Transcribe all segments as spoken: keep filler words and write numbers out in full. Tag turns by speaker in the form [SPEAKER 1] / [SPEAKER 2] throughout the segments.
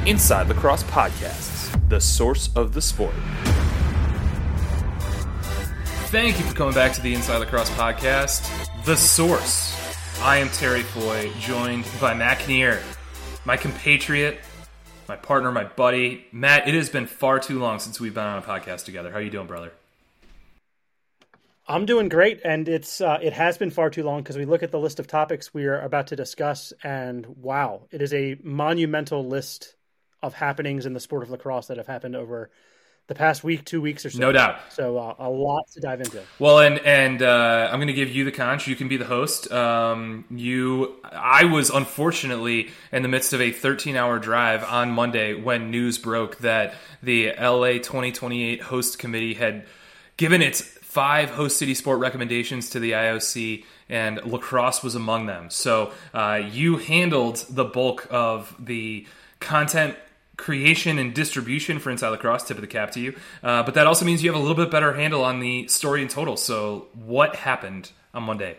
[SPEAKER 1] Inside Lacrosse Podcasts, the source of the sport. Thank you for coming back to the Inside Lacrosse Podcast, the source. I am Terry Foy, joined by Matt Kinnear, my compatriot, my partner, my buddy. Matt, it has been far too long since we've been on a podcast together. How you doing, brother?
[SPEAKER 2] I'm doing great, and it's uh, it has been far too long because we look at the list of topics we are about to discuss, and wow, it is a monumental list of happenings in the sport of lacrosse that have happened over the past week, two weeks or so.
[SPEAKER 1] No doubt.
[SPEAKER 2] So uh, a lot to dive into.
[SPEAKER 1] Well, and and uh, I'm going to give you the conch. You can be the host. Um, you, I was unfortunately in the midst of a thirteen-hour drive on Monday when news broke that the L A twenty twenty-eight host committee had given its five host city sport recommendations to the I O C, and lacrosse was among them. So uh, you handled the bulk of the content creation and distribution for Inside Lacrosse. Tip of the cap to you. Uh, but that also means you have a little bit better handle on the story in total. So what happened on Monday?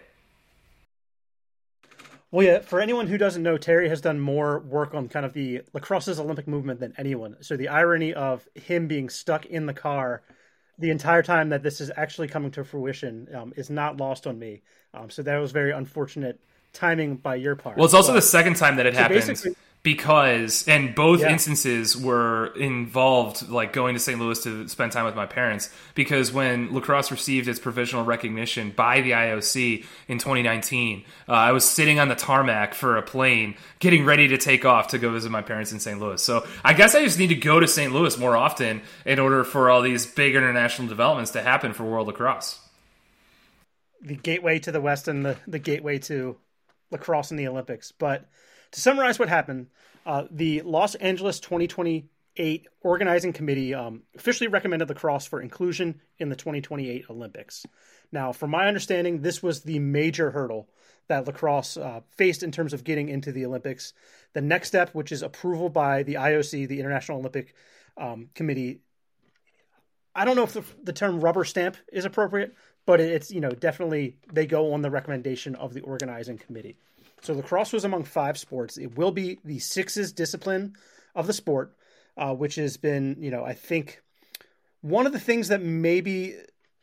[SPEAKER 2] Well, yeah, for anyone who doesn't know, Terry has done more work on kind of the lacrosse's Olympic movement than anyone. So the irony of him being stuck in the car the entire time that this is actually coming to fruition um, is not lost on me. Um, so that was very unfortunate timing by your part.
[SPEAKER 1] Well, it's also
[SPEAKER 2] but,
[SPEAKER 1] the second time that it
[SPEAKER 2] so
[SPEAKER 1] happened. Because, and both
[SPEAKER 2] yeah.
[SPEAKER 1] instances were involved, like going to Saint Louis to spend time with my parents, because when lacrosse received its provisional recognition by the I O C in twenty nineteen, uh, I was sitting on the tarmac for a plane, getting ready to take off to go visit my parents in Saint Louis. So I guess I just need to go to Saint Louis more often in order for all these big international developments to happen for world lacrosse.
[SPEAKER 2] The gateway to the West and the, the gateway to lacrosse in the Olympics. But to summarize what happened, uh, the Los Angeles twenty twenty-eight Organizing Committee um, officially recommended lacrosse for inclusion in the twenty twenty-eight Olympics. Now, from my understanding, this was the major hurdle that lacrosse uh, faced in terms of getting into the Olympics. The next step, which is approval by the I O C, the International Olympic um, Committee, I don't know if the, the term rubber stamp is appropriate, but it's, you know, definitely they go on the recommendation of the Organizing Committee. So lacrosse was among five sports. It will be the sixes discipline of the sport, uh, which has been, you know, I think one of the things that maybe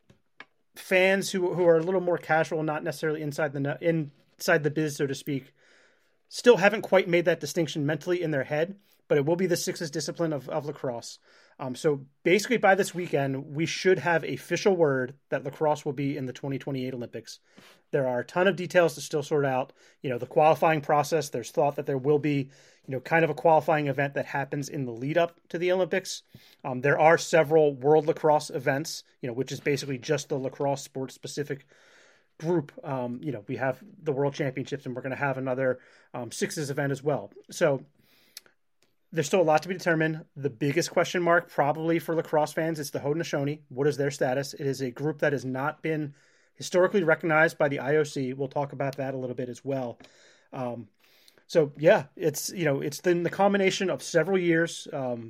[SPEAKER 2] fans who who are a little more casual, not necessarily inside the inside the biz, so to speak, still haven't quite made that distinction mentally in their head. But it will be the sixes discipline of, of lacrosse. Um, so basically by this weekend, we should have a official word that lacrosse will be in the twenty twenty-eight Olympics. There are a ton of details to still sort out. You know, the qualifying process, there's thought that there will be, you know, kind of a qualifying event that happens in the lead up to the Olympics. Um, there are several world lacrosse events, you know, which is basically just the lacrosse sport specific group. Um, you know, we have the world championships and we're going to have another um, sixes event as well. So there's still a lot to be determined. The biggest question mark probably for lacrosse fans is the Haudenosaunee. What is their status? It is a group that has not been historically recognized by the I O C. We'll talk about that a little bit as well. Um, so yeah, it's, you know, it's been the combination of several years. Um,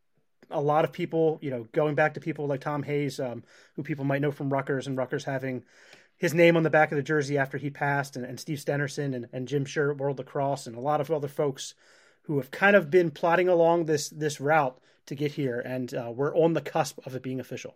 [SPEAKER 2] a lot of people, you know, going back to people like Tom Hayes, um, who people might know from Rutgers, and Rutgers having his name on the back of the jersey after he passed, and, and Steve Stenerson and, and Jim Scher at World Lacrosse, and a lot of other folks who have kind of been plotting along this this route to get here, and uh, we're on the cusp of it being official.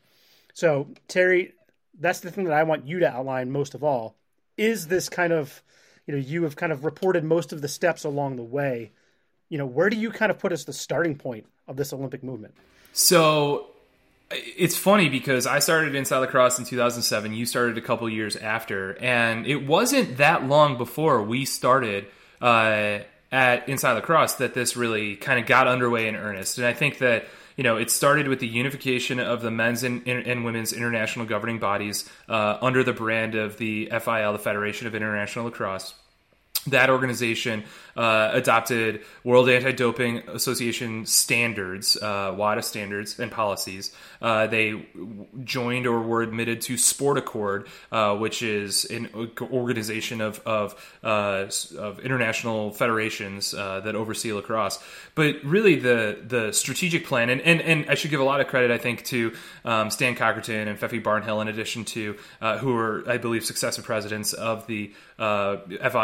[SPEAKER 2] So, Terry, that's the thing that I want you to outline most of all. Is this kind of, you know, you have kind of reported most of the steps along the way. You know, where do you kind of put as the starting point of this Olympic movement?
[SPEAKER 1] So it's funny because I started Inside Lacrosse in two thousand seven. You started a couple years after, and it wasn't that long before we started uh, at Inside Lacrosse that this really kind of got underway in earnest. And I think that, you know, it started with the unification of the men's and, and women's international governing bodies uh, under the brand of the F I L, the Federation of International Lacrosse. That organization uh, adopted World Anti-Doping Association standards, uh, WADA standards and policies. Uh, they joined or were admitted to Sport Accord, uh, which is an organization of of, uh, of international federations uh, that oversee lacrosse. But really, the the strategic plan, and, and, and I should give a lot of credit, I think, to um, Stan Cockerton and Fefi Barnhill, in addition to uh, who were, I believe, successive presidents of the uh, F I L at the time.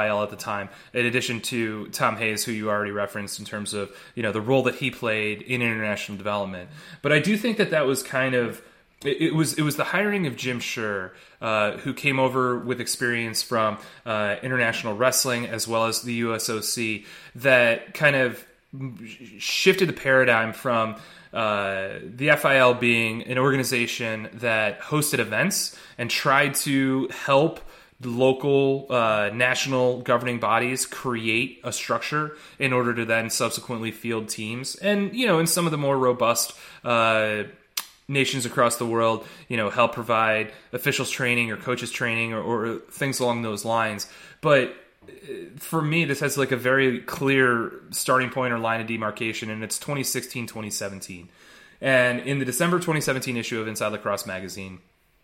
[SPEAKER 1] time, in addition to Tom Hayes, who you already referenced in terms of, you know, the role that he played in international development. But I do think that that was kind of, it, it was it was the hiring of Jim Scherr, uh, who came over with experience from uh, international wrestling as well as the U S O C, that kind of shifted the paradigm from uh, the F I L being an organization that hosted events and tried to help the local uh, national governing bodies create a structure in order to then subsequently field teams. And, you know, in some of the more robust uh, nations across the world, you know, help provide officials training or coaches training or, or things along those lines. But for me, this has like a very clear starting point or line of demarcation, and it's twenty sixteen, twenty seventeen. And in the December twenty seventeen issue of Inside Lacrosse magazine,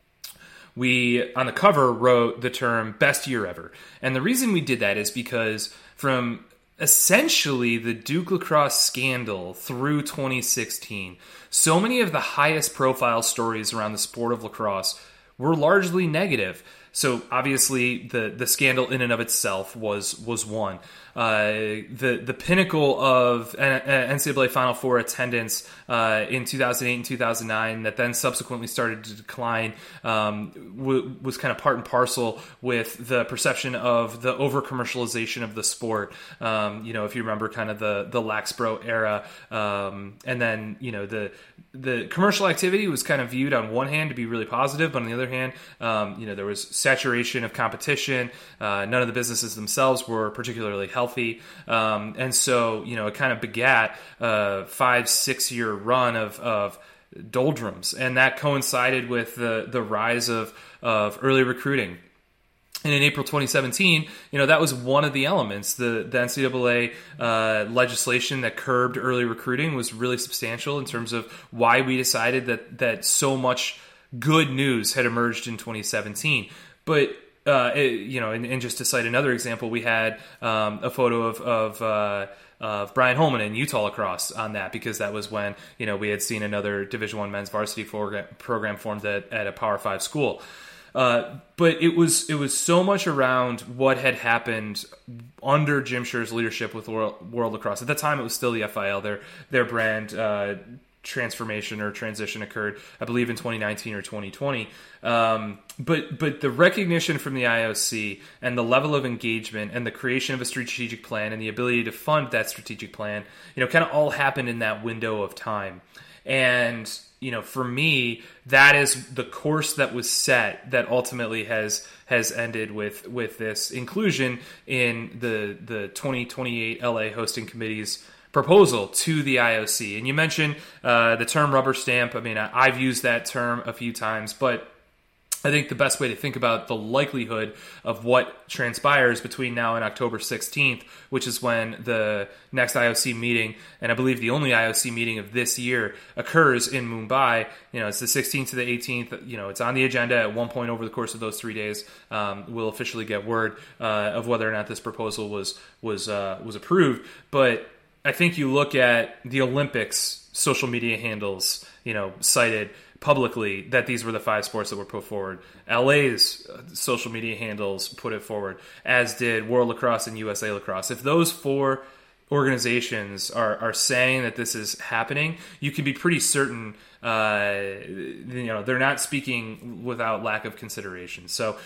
[SPEAKER 1] we, on the cover, wrote the term best year ever. And the reason we did that is because from essentially the Duke lacrosse scandal through twenty sixteen, so many of the highest profile stories around the sport of lacrosse were largely negative. So obviously the, the scandal in and of itself was was one. Uh, the the pinnacle of N C double A Final Four attendance uh, in two thousand eight and two thousand nine that then subsequently started to decline um, w- was kind of part and parcel with the perception of the over commercialization of the sport. Um, you know, if you remember kind of the the Laxbro era, um, and then you know the the commercial activity was kind of viewed on one hand to be really positive, but on the other hand, um, you know, there was saturation of competition. Uh, none of the businesses themselves were particularly healthy. Healthy. Um, and so, you know, it kind of begat a five, six year run of, of doldrums. And that coincided with the, the rise of, of early recruiting. And in April twenty seventeen, you know, that was one of the elements. The, the N C double A uh, legislation that curbed early recruiting was really substantial in terms of why we decided that, that so much good news had emerged in twenty seventeen. But Uh, it, you know, and, and just to cite another example, we had um, a photo of of, uh, of Brian Holman in Utah lacrosse on that, because that was when, you know, we had seen another Division One men's varsity program, program formed at, at a Power Five school. Uh, but it was it was so much around what had happened under Jim Scherr's leadership with World, World Lacrosse. At the time, it was still the F I L. Their their brand uh, transformation or transition occurred, I believe, in twenty nineteen or twenty twenty. Um, but but the recognition from the I O C and the level of engagement and the creation of a strategic plan and the ability to fund that strategic plan, you know, kind of all happened in that window of time. And, you know, for me, that is the course that was set that ultimately has has ended with with this inclusion in the the twenty twenty-eight L A Hosting Committee's proposal to the I O C. And you mentioned uh, the term rubber stamp. I mean, I, I've used that term a few times, but I think the best way to think about the likelihood of what transpires between now and October sixteenth, which is when the next I O C meeting, and I believe the only I O C meeting of this year, occurs in Mumbai. You know, it's the sixteenth to the eighteenth. You know, it's on the agenda at one point over the course of those three days. Um, we'll officially get word uh, of whether or not this proposal was was uh, was approved. But I think you look at the Olympics social media handles, you know, cited publicly that these were the five sports that were put forward. L A's social media handles put it forward, as did World Lacrosse and U S A Lacrosse. If those four organizations are, are saying that this is happening, you can be pretty certain, uh, you know, they're not speaking without lack of consideration. So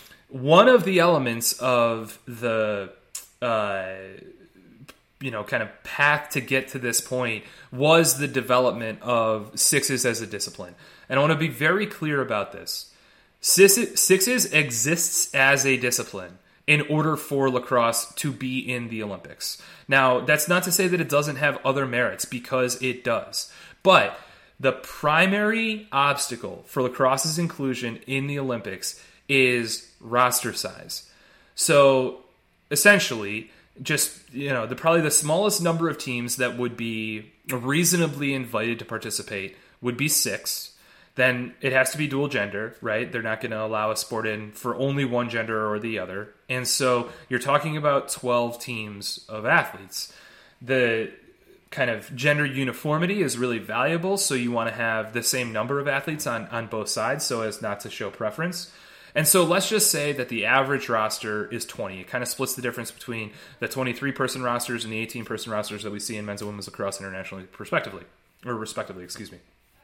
[SPEAKER 1] one of the elements of the, uh, you know, kind of path to get to this point was the development of sixes as a discipline. And I want to be very clear about this. Sixes exists as a discipline in order for lacrosse to be in the Olympics. Now, that's not to say that it doesn't have other merits, because it does. But the primary obstacle for lacrosse's inclusion in the Olympics is roster size. So essentially, just, you know, the probably the smallest number of teams that would be reasonably invited to participate would be six. Then it has to be dual gender, right? They're not going to allow a sport in for only one gender or the other. And so you're talking about twelve teams of athletes. The kind of gender uniformity is really valuable, so you want to have the same number of athletes on, on both sides so as not to show preference. And so let's just say that the average roster is twenty. It kind of splits the difference between the twenty-three person rosters and the eighteen person rosters that we see in men's and women's lacrosse internationally, respectively, or respectively, excuse me.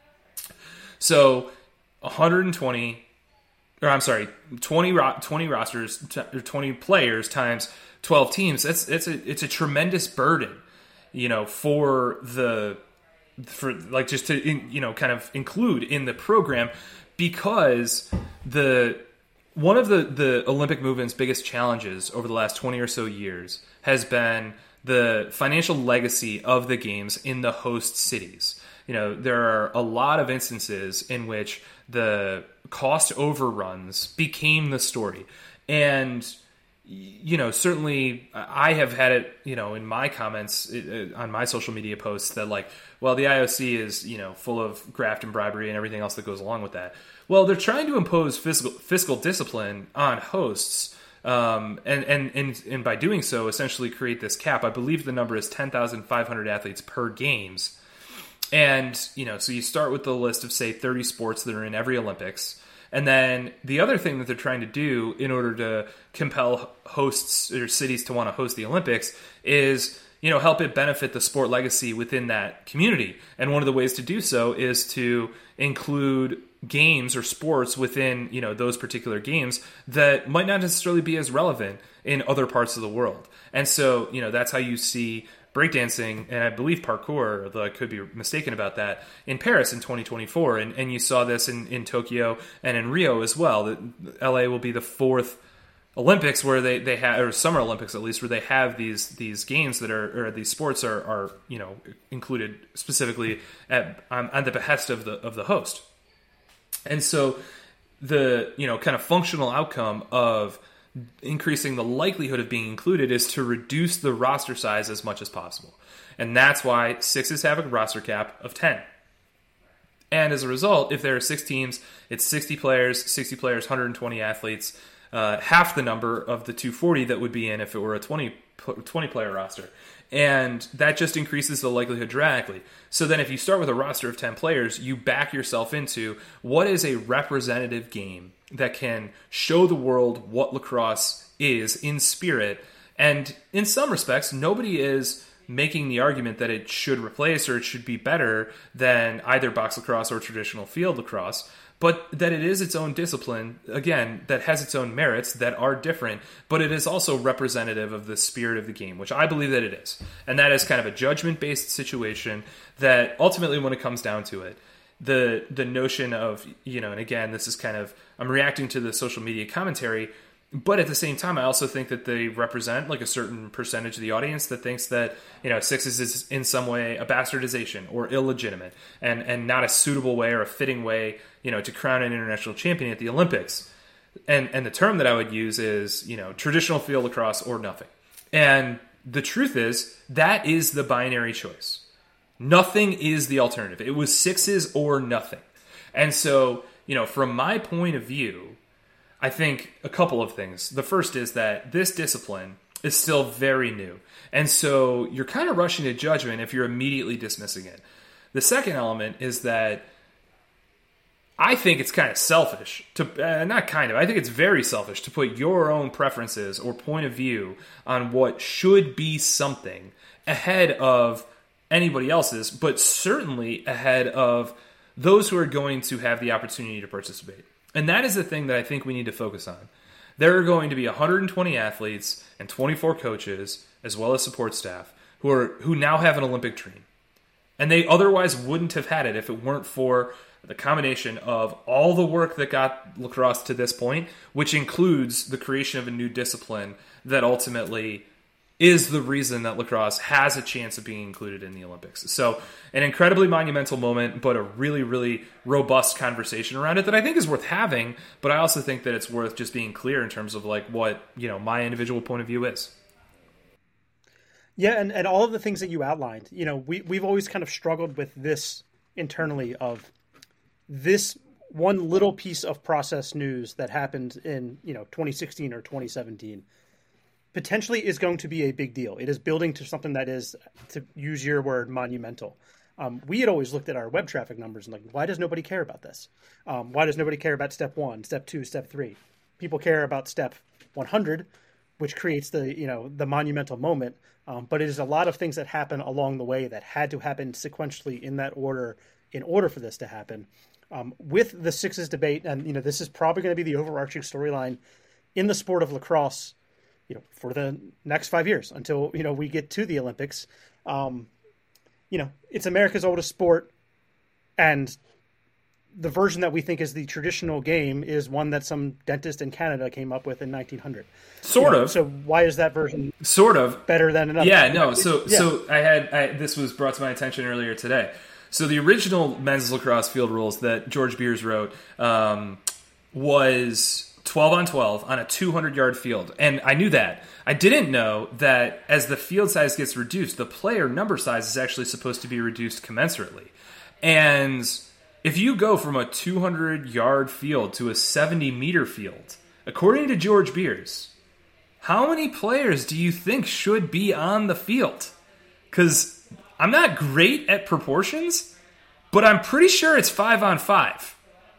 [SPEAKER 1] So one hundred twenty, or I'm sorry, twenty, twenty rosters, twenty players times twelve teams. That's it's a it's a tremendous burden, you know, for the for like just to you know kind of include in the program, because the one of the, the Olympic movement's biggest challenges over the last twenty or so years has been the financial legacy of the games in the host cities. You know, there are a lot of instances in which the cost overruns became the story. And, you know, certainly I have had it, you know, in my comments on my social media posts that like, well, the I O C is, you know, full of graft and bribery and everything else that goes along with that. Well, they're trying to impose fiscal fiscal discipline on hosts, um, and, and and and by doing so, essentially create this cap. I believe the number is ten thousand five hundred athletes per games, and you know, so you start with the list of say thirty sports that are in every Olympics, and then the other thing that they're trying to do in order to compel hosts or cities to want to host the Olympics is, you know, help it benefit the sport legacy within that community. And one of the ways to do so is to include games or sports within, you know, those particular games that might not necessarily be as relevant in other parts of the world. And so, you know, that's how you see breakdancing, and I believe parkour, although I could be mistaken about that, in Paris in twenty twenty-four. And, and you saw this in, in Tokyo and in Rio as well. That L A will be the fourth Olympics where they, they have, or Summer Olympics at least, where they have these these games that are, or these sports are, are you know, included specifically at on, on the behest of the of the host. And so the, you know, kind of functional outcome of increasing the likelihood of being included is to reduce the roster size as much as possible. And that's why sixes have a roster cap of ten. And as a result, if there are six teams, it's sixty players, sixty players, one hundred twenty athletes, uh, half the number of the two hundred forty that would be in if it were a twenty, twenty player roster. And that just increases the likelihood dramatically. So then if you start with a roster of ten players, you back yourself into what is a representative game that can show the world what lacrosse is in spirit. And in some respects, nobody is making the argument that it should replace or it should be better than either box lacrosse or traditional field lacrosse, but that it is its own discipline, again, that has its own merits that are different, but it is also representative of the spirit of the game, which I believe that it is. And that is kind of a judgment-based situation that ultimately, when it comes down to it, the the notion of, you know, and again, this is kind of, I'm reacting to the social media commentary, but at the same time, I also think that they represent like a certain percentage of the audience that thinks that, you know, sixes is in some way a bastardization or illegitimate and, and not a suitable way or a fitting way, you know, to crown an international champion at the Olympics. And and the term that I would use is, you know, traditional field lacrosse or nothing. And the truth is, that is the binary choice. Nothing is the alternative. It was sixes or nothing. And so, you know, from my point of view, I think a couple of things. The first is that this discipline is still very new. And so you're kind of rushing to judgment if you're immediately dismissing it. The second element is that I think it's kind of selfish to, uh, not kind of, I think it's very selfish to put your own preferences or point of view on what should be something ahead of anybody else's, but certainly ahead of those who are going to have the opportunity to participate. And that is the thing that I think we need to focus on. There are going to be one hundred twenty athletes and twenty-four coaches, as well as support staff, who are who now have an Olympic dream. And they otherwise wouldn't have had it if it weren't for the combination of all the work that got lacrosse to this point, which includes the creation of a new discipline that ultimately is the reason that lacrosse has a chance of being included in the Olympics. So an incredibly monumental moment, but a really, really robust conversation around it that I think is worth having. But I also think that it's worth just being clear in terms of like what, you know, my individual point of view is.
[SPEAKER 2] Yeah. And, and all of the things that you outlined, you know, we, we've always kind of struggled with this internally of this one little piece of process news that happened in, you know, twenty sixteen or twenty seventeen. Potentially is going to be a big deal. It is building to something that is, to use your word, monumental. Um, we had always looked at our web traffic numbers and like, why does nobody care about this? Um, why does nobody care about step one, step two, step three? people care about step one hundred, which creates the, you know, the monumental moment. Um, but it is a lot of things that happen along the way that had to happen sequentially in that order in order for this to happen. Um, with the sixes debate, and, you know, this is probably going to be the overarching storyline in the sport of lacrosse, you know, for the next five years until, you know, we get to the Olympics. Um, you know, it's America's oldest sport, and the version that we think is the traditional game is one that some dentist in Canada came up with in nineteen hundred.
[SPEAKER 1] Sort
[SPEAKER 2] you know,
[SPEAKER 1] of.
[SPEAKER 2] So why is that version
[SPEAKER 1] sort of
[SPEAKER 2] better than another?
[SPEAKER 1] Yeah, no. So,
[SPEAKER 2] yeah.
[SPEAKER 1] so I had I, this was brought to my attention earlier today. So the original men's lacrosse field rules that George Beers wrote um, was twelve on twelve on a two hundred yard field, and I knew that. I didn't know that as the field size gets reduced, the player number size is actually supposed to be reduced commensurately. And if you go from a two hundred yard field to a seventy meter field, according to George Beers, how many players do you think should be on the field? Because I'm not great at proportions, but I'm pretty sure it's five on five.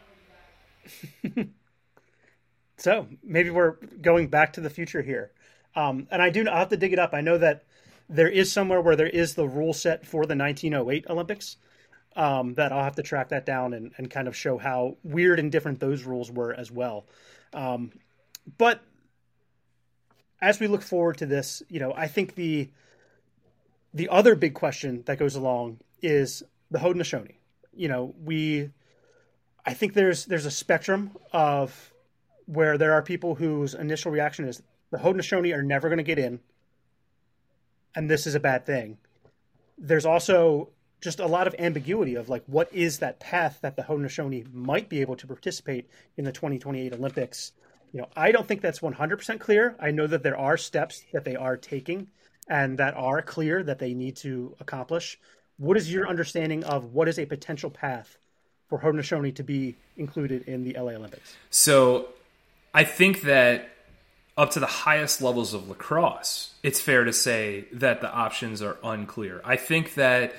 [SPEAKER 2] So maybe we're going back to the future here. Um, and I do, I'll have to dig it up. I know that there is somewhere where there is the rule set for the nineteen oh eight Olympics. Um, that I'll have to track that down and, and kind of show how weird and different those rules were as well. Um, but as we look forward to this, you know, I think the the other big question that goes along is the Haudenosaunee. You know, we, I think there's there's a spectrum of where there are people whose initial reaction is the Haudenosaunee are never going to get in, and this is a bad thing. There's also just a lot of ambiguity of like, what is that path that the Haudenosaunee might be able to participate in the twenty twenty-eight Olympics? You know, I don't think that's one hundred percent clear. I know that there are steps that they are taking and that are clear that they need to accomplish. What is your understanding of what is a potential path for Haudenosaunee to be included in the L A Olympics?
[SPEAKER 1] So I think that up to the highest levels of lacrosse, it's fair to say that the options are unclear. I think that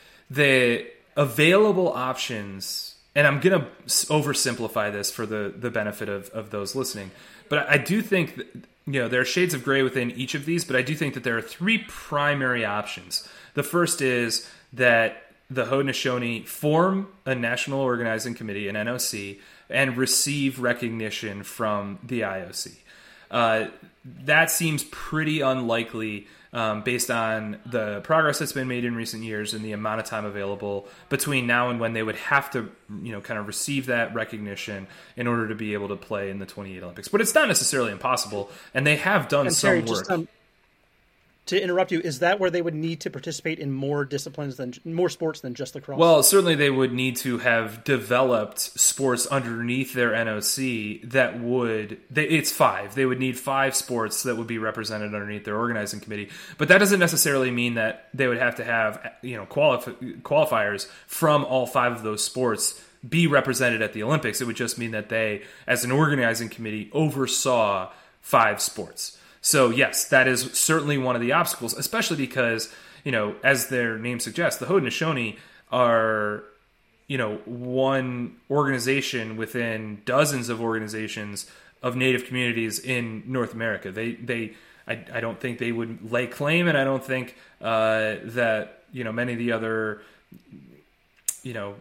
[SPEAKER 1] the available options, and I'm going to oversimplify this for the, the benefit of, of those listening, but I do think that, you know, there are shades of gray within each of these, but I do think that there are three primary options. The first is that the Haudenosaunee form a national organizing committee, an N O C, and receive recognition from the I O C. Uh, that seems pretty unlikely um, based on the progress that's been made in recent years and the amount of time available between now and when they would have to, you know, kind of receive that recognition in order to be able to play in the twenty-eight Olympics. But it's not necessarily impossible, and they have done
[SPEAKER 2] and
[SPEAKER 1] some
[SPEAKER 2] Terry,
[SPEAKER 1] work.
[SPEAKER 2] Just, um, to interrupt you, is that where they would need to participate in more disciplines than more sports than just lacrosse?
[SPEAKER 1] Well, certainly they would need to have developed sports underneath their N O C that would, they, it's five. They would need five sports that would be represented underneath their organizing committee. But that doesn't necessarily mean that they would have to have, you know, qualif- qualifiers from all five of those sports be represented at the Olympics. It would just mean that they, as an organizing committee, oversaw five sports. So yes, that is certainly one of the obstacles, especially because, you know, as their name suggests, the Haudenosaunee are, you know, one organization within dozens of organizations of Native communities in North America. They, they, I, I don't think they would lay claim, and I don't think uh, that, you know, many of the other, you know,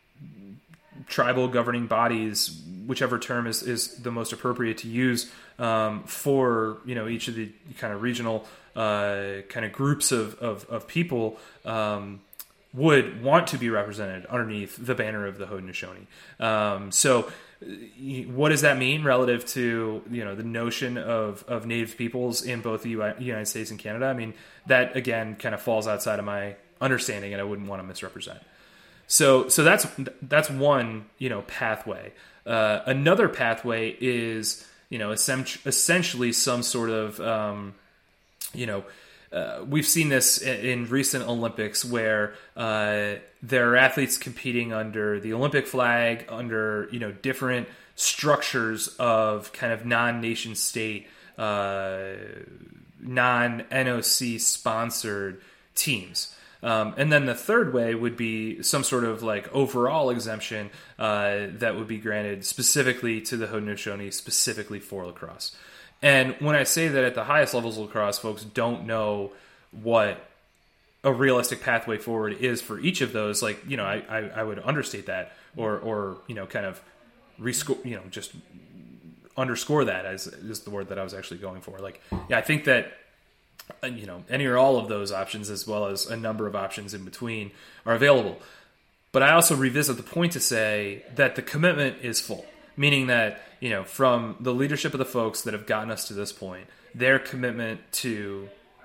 [SPEAKER 1] tribal governing bodies, whichever term is, is the most appropriate to use um, for, you know, each of the kind of regional uh, kind of groups of, of, of people um, would want to be represented underneath the banner of the Haudenosaunee. Um, so what does that mean relative to, you know, the notion of, of Native peoples in both the United States and Canada? I mean, that again kind of falls outside of my understanding, and I wouldn't want to misrepresent. So, so that's that's one, you know, pathway. Uh, another pathway is, you know, essentially some sort of, um, you know, uh, we've seen this in, in recent Olympics where uh, there are athletes competing under the Olympic flag, under, you know, different structures of kind of non-nation state, uh, non-N O C sponsored teams. Um, and then the third way would be some sort of like overall exemption uh, that would be granted specifically to the Haudenosaunee, specifically for lacrosse. And when I say that at the highest levels of lacrosse, folks don't know what a realistic pathway forward is for each of those, like, you know, I, I, I would understate that or, or, you know, kind of rescore, you know, just underscore that as is the word that I was actually going for. Like, yeah, I think that, you know, any or all of those options, as well as a number of options in between, are available. But I also revisit the point to say that the commitment is full, meaning that, you know, from the leadership of the folks that have gotten us to this point, their commitment to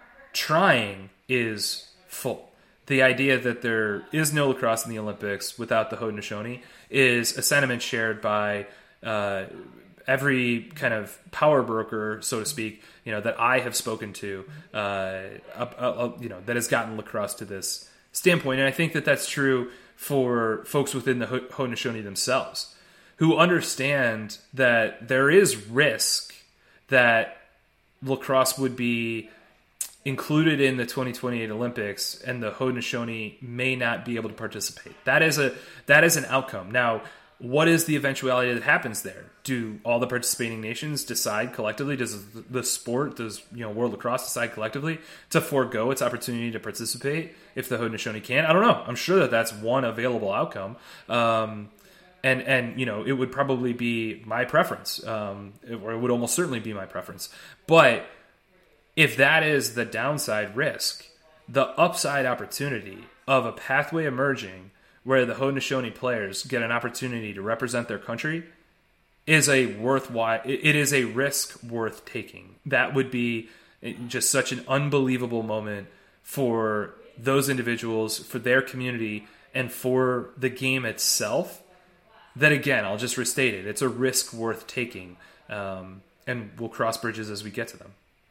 [SPEAKER 1] trying is full. The idea that there is no lacrosse in the Olympics without the Haudenosaunee is a sentiment shared by uh, every kind of power broker, so to speak, you know, that I have spoken to, uh, uh, uh, you know, that has gotten lacrosse to this standpoint. And I think that that's true for folks within the Haudenosaunee themselves, who understand that there is risk that lacrosse would be included in the twenty twenty-eight Olympics and the Haudenosaunee may not be able to participate. That is a that is an outcome. Now, what is the eventuality that happens there? Do all the participating nations decide collectively? Does the sport, does you know World Lacrosse decide collectively to forego its opportunity to participate if the Haudenosaunee can? I don't know. I'm sure that that's one available outcome. Um, and and you know it would probably be my preference, um, or it would almost certainly be my preference. But if that is the downside risk, the upside opportunity of a pathway emerging where the Haudenosaunee players get an opportunity to represent their country is a worthwhile, it is a risk worth taking. That would be just such an unbelievable moment for those individuals, for their community, and for the game itself, that again, I'll just restate it, it's a risk worth taking. Um, and we'll cross bridges as we get to them.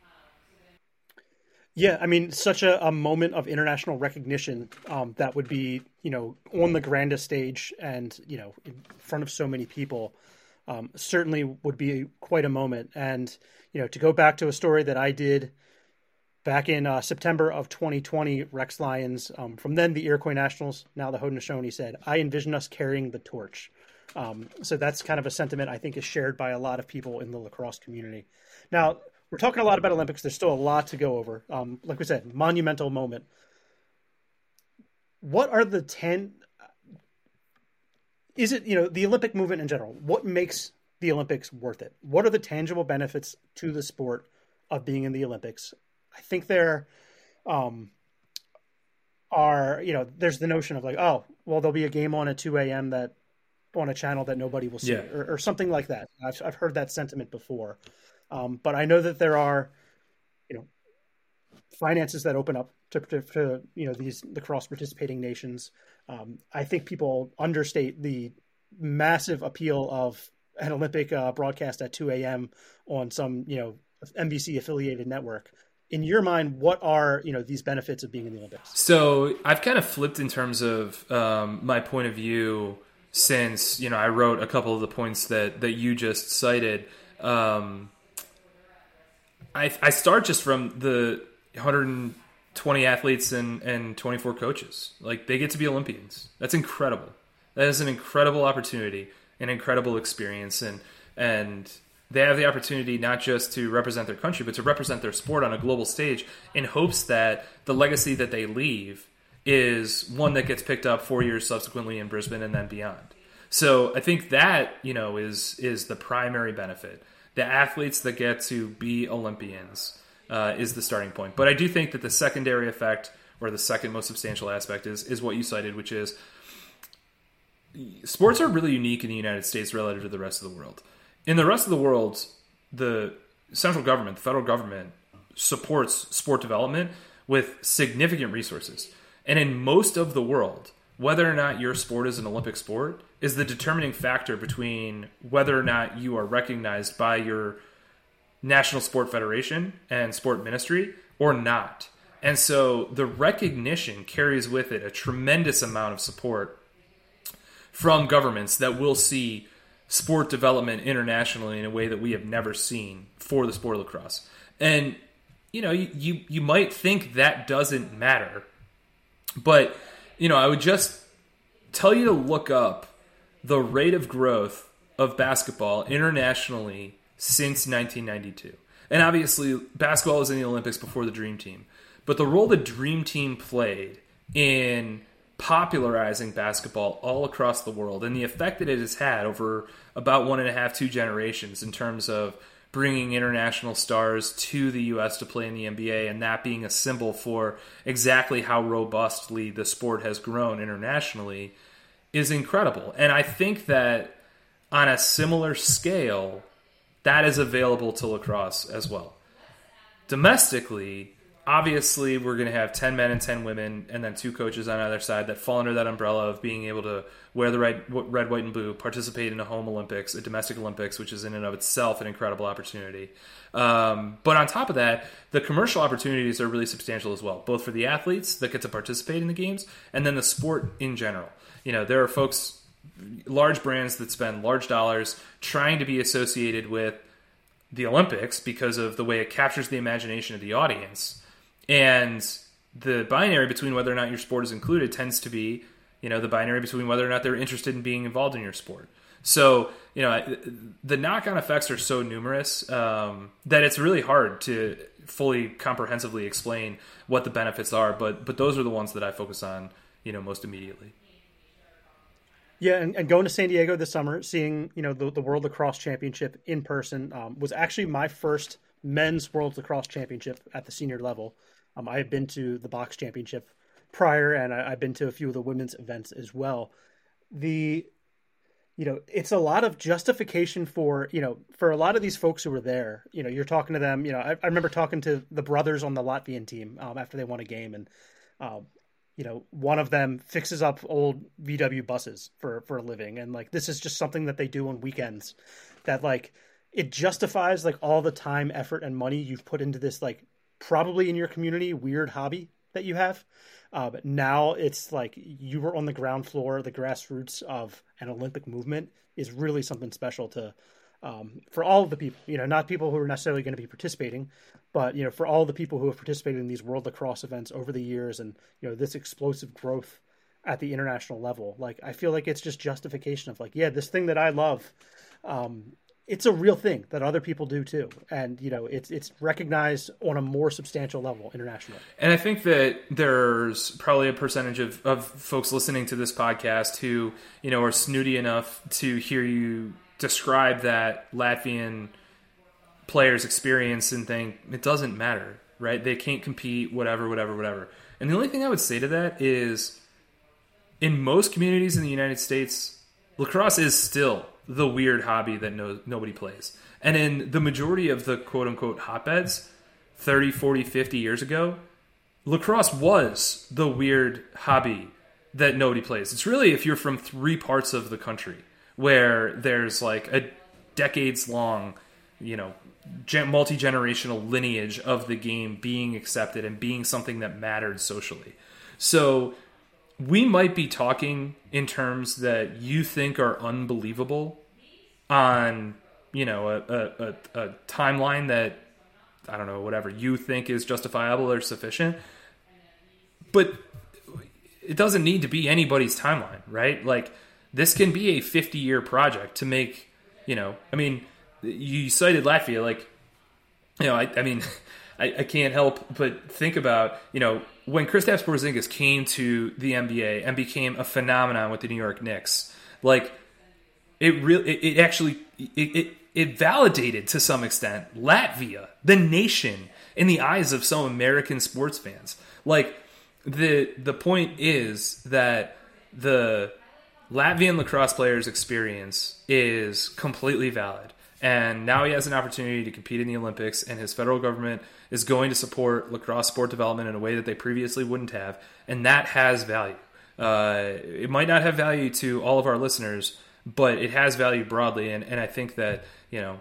[SPEAKER 2] Yeah, I mean, such a, a moment of international recognition um, that would be, you know, on the grandest stage and, you know, in front of so many people um, certainly would be quite a moment. And, you know, to go back to a story that I did back in uh, September of twenty twenty, Rex Lyons, um, from then the Iroquois Nationals, now the Haudenosaunee, said, "I envision us carrying the torch." Um, so that's kind of a sentiment I think is shared by a lot of people in the lacrosse community. Now, we're talking a lot about Olympics. There's still a lot to go over. Um, like we said, monumental moment. What are the ten? Is it, you know, the Olympic movement in general? What makes the Olympics worth it? What are the tangible benefits to the sport of being in the Olympics? I think there um, are, you know, there's the notion of like, oh, well, there'll be a game on at two a.m. that on a channel that nobody will see,
[SPEAKER 1] yeah.
[SPEAKER 2] or, or something like that. I've, I've heard that sentiment before. Um, but I know that there are, you know, finances that open up to, to, to you know, these lacrosse participating nations. Um, I think people understate the massive appeal of an Olympic uh, broadcast at two a.m. on some, you know, N B C affiliated network. In your mind, what are, you know, these benefits of being in the Olympics?
[SPEAKER 1] So I've kind of flipped in terms of um, my point of view since, you know, I wrote a couple of the points that, that you just cited. Um, I, I start just from the one hundred twenty athletes and, and twenty-four coaches. Like, they get to be Olympians. That's incredible. That is an incredible opportunity, an incredible experience. And, and they have the opportunity not just to represent their country, but to represent their sport on a global stage in hopes that the legacy that they leave is one that gets picked up four years subsequently in Brisbane and then beyond. So I think that, you know, is, is the primary benefit. The athletes that get to be Olympians uh, is the starting point. But I do think that the secondary effect, or the second most substantial aspect, is is what you cited, which is sports are really unique in the United States relative to the rest of the world. In the rest of the world, the central government, the federal government, supports sport development with significant resources. And in most of the world, whether or not your sport is an Olympic sport is the determining factor between whether or not you are recognized by your national sport federation and sport ministry or not. And so the recognition carries with it a tremendous amount of support from governments that will see sport development internationally in a way that we have never seen for the sport of lacrosse. And, you know, you, you, you might think that doesn't matter But, you know, I would just tell you to look up the rate of growth of basketball internationally since nineteen ninety-two. And obviously, basketball was in the Olympics before the Dream Team. But the role the Dream Team played in popularizing basketball all across the world and the effect that it has had over about one and a half, two generations in terms of bringing international stars to the U S to play in the N B A, and that being a symbol for exactly how robustly the sport has grown internationally, is incredible. And I think that on a similar scale, that is available to lacrosse as well. Domestically, obviously, we're going to have ten men and ten women, and then two coaches on either side that fall under that umbrella of being able to wear the red, red, white, and blue, participate in a home Olympics, a domestic Olympics, which is in and of itself an incredible opportunity. Um, but on top of that, the commercial opportunities are really substantial as well, both for the athletes that get to participate in the games and then the sport in general. You know, there are folks, large brands that spend large dollars trying to be associated with the Olympics because of the way it captures the imagination of the audience. And the binary between whether or not your sport is included tends to be, you know, the binary between whether or not they're interested in being involved in your sport. So, you know, the knock-on effects are so numerous um, that it's really hard to fully comprehensively explain what the benefits are. But but those are the ones that I focus on, you know, most immediately.
[SPEAKER 2] Yeah, and, and going to San Diego this summer, seeing, you know, the, the World Lacrosse Championship in person um, was actually my first men's World Lacrosse Championship at the senior level. Um, I had been to the box championship prior, and I, I've been to a few of the women's events as well. The, you know, it's a lot of justification for, you know, for a lot of these folks who were there. You know, you're talking to them. You know, I, I remember talking to the brothers on the Latvian team um, after they won a game, and um, you know, one of them fixes up old V W buses for for a living, and like this is just something that they do on weekends. That like it justifies like all the time, effort, and money you've put into this like probably in your community weird hobby that you have. Uh, but now it's like you were on the ground floor, the grassroots of an Olympic movement is really something special to um, for all of the people, you know, not people who are necessarily going to be participating, but, you know, for all the people who have participated in these World Lacrosse events over the years and, you know, this explosive growth at the international level. Like, I feel like it's just justification of like, yeah, this thing that I love, um, it's a real thing that other people do too. And, you know, it's it's recognized on a more substantial level internationally.
[SPEAKER 1] And I think that there's probably a percentage of, of folks listening to this podcast who, you know, are snooty enough to hear you describe that Latvian player's experience and think it doesn't matter, right? They can't compete, whatever, whatever, whatever. And the only thing I would say to that is in most communities in the United States, lacrosse is still the weird hobby that no, nobody plays. And in the majority of the quote-unquote hotbeds, thirty, forty, fifty years ago, lacrosse was the weird hobby that nobody plays. It's really if you're from three parts of the country where there's like a decades-long, you know, multi-generational lineage of the game being accepted and being something that mattered socially. So we might be talking in terms that you think are unbelievable on, you know, a, a, a, a timeline that, I don't know, whatever you think is justifiable or sufficient. But it doesn't need to be anybody's timeline, right? Like, this can be a fifty-year project to make, you know, I mean, you cited Latvia, like, you know, I, I mean, I, I can't help but think about, you know, when Kristaps Porzingis came to the N B A and became a phenomenon with the New York Knicks, like, it really, it, it actually, it, it, it validated to some extent Latvia, the nation, in the eyes of some American sports fans. Like, the the point is that the Latvian lacrosse player's experience is completely valid. And now he has an opportunity to compete in the Olympics, and his federal government is going to support lacrosse sport development in a way that they previously wouldn't have, and that has value. Uh, it might not have value to all of our listeners, but it has value broadly, and, and I think that, you know,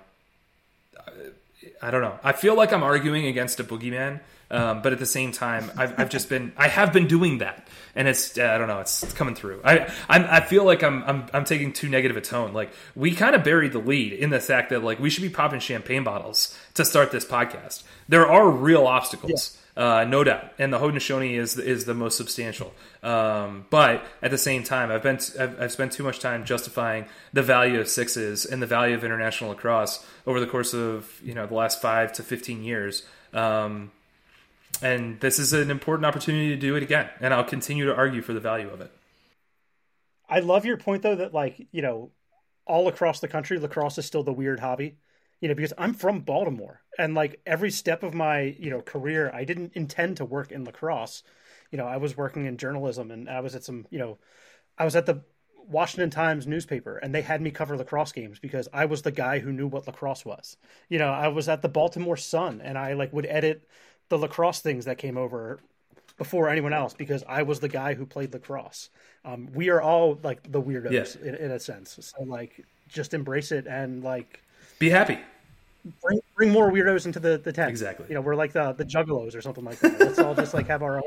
[SPEAKER 1] I don't know. I feel like I'm arguing against a boogeyman, um, but at the same time, I've, I've just been, I have been doing that, and it's, I don't know, it's, it's coming through. I, I'm, I feel like I'm, I'm, I'm taking too negative a tone. Like, we kind of buried the lead in the fact that, like, we should be popping champagne bottles to start this podcast. There are real obstacles. Uh, no doubt, and the Haudenosaunee is is the most substantial. Um, but at the same time, I've been I've, I've spent too much time justifying the value of sixes and the value of international lacrosse over the course of you know the last five to fifteen years. Um, and this is an important opportunity to do it again, and I'll continue to argue for the value of it.
[SPEAKER 2] I love your point though that like you know all across the country, lacrosse is still the weird hobby. You know, because I'm from Baltimore, and like every step of my, you know, career, I didn't intend to work in lacrosse. You know, I was working in journalism, and I was at some, you know, I was at the Washington Times newspaper, and they had me cover lacrosse games because I was the guy who knew what lacrosse was. You know, I was at the Baltimore Sun, and I like would edit the lacrosse things that came over before anyone else because I was the guy who played lacrosse. Um, we are all like the weirdos
[SPEAKER 1] yes.
[SPEAKER 2] in, in a sense. So like, just embrace it and like
[SPEAKER 1] be happy.
[SPEAKER 2] Bring, bring more weirdos into the, the tent.
[SPEAKER 1] Exactly.
[SPEAKER 2] You know, we're like the, the juggalos or something like that. Let's all just like have our own.